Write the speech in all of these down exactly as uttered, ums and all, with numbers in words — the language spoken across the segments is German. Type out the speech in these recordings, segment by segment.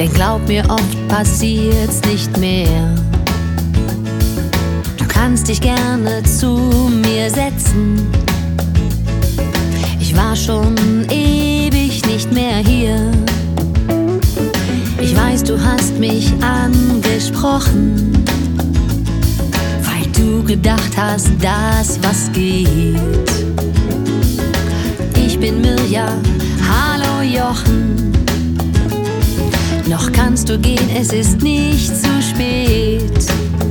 Denn glaub mir, oft passiert's nicht mehr. Du kannst dich gerne zu mir setzen. Ich war schon ewig nicht mehr hier. Ich weiß, du hast mich angesprochen, weil du gedacht hast, das was geht. Ich bin Mirja, hallo Jochen. Noch kannst du gehen, es ist nicht zu spät.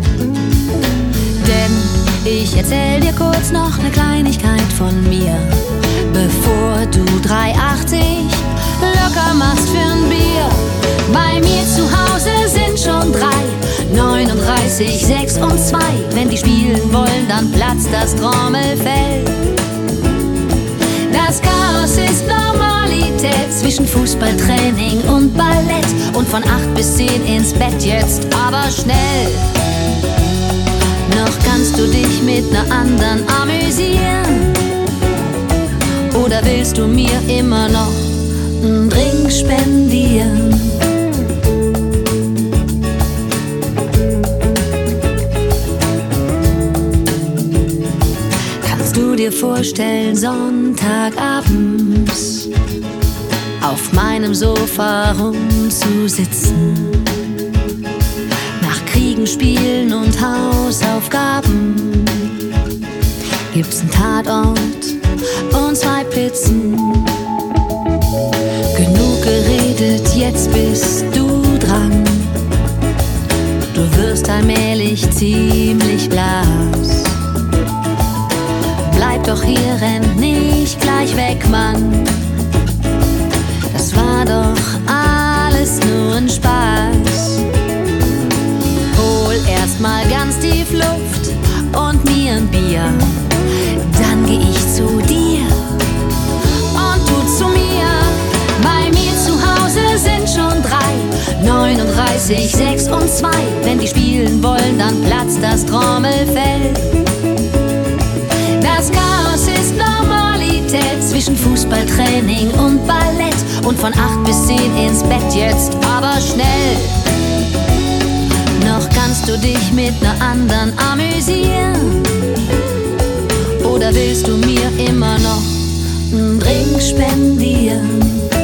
Denn ich erzähl dir kurz noch ne Kleinigkeit von mir, bevor du drei achtzig locker machst für'n Bier. Bei mir zu Hause sind schon drei, neununddreißig, sechs und zwei. Wenn die spielen wollen, dann platzt das Trommelfell. Das Chaos ist Normalität zwischen Fußballtraining und Ballett. Und von acht bis zehn ins Bett jetzt, aber schnell. Noch kannst du dich mit ner anderen amüsieren. Oder willst du mir immer noch einen Drink spendieren? Kannst du dir vorstellen, Sonntagabends auf meinem Sofa rumzusitzen? Nach Kriegen, Spielen und Hausaufgaben gibt's einen Tatort und zwei Pizzen. Genug geredet, jetzt bist du dran. Du wirst allmählich ziemlich blass. Bleib doch hier, renn nicht gleich weg, Mann. Das war doch alles nur ein Spaß. Hol erst mal ganz tief Luft und mir ein Bier. Dann geh ich zu dir und du zu mir. Bei mir zu Hause sind schon drei, neununddreißig, sechs und zwei. Wenn die spielen wollen, dann platzt das Trommelfell. Das Chaos ist Normalität zwischen Fußballtraining und Ballett. Und von acht bis zehn ins Bett jetzt, aber schnell. Noch kannst du dich mit ner anderen amüsieren. Oder willst du mir immer noch einen Drink spendieren?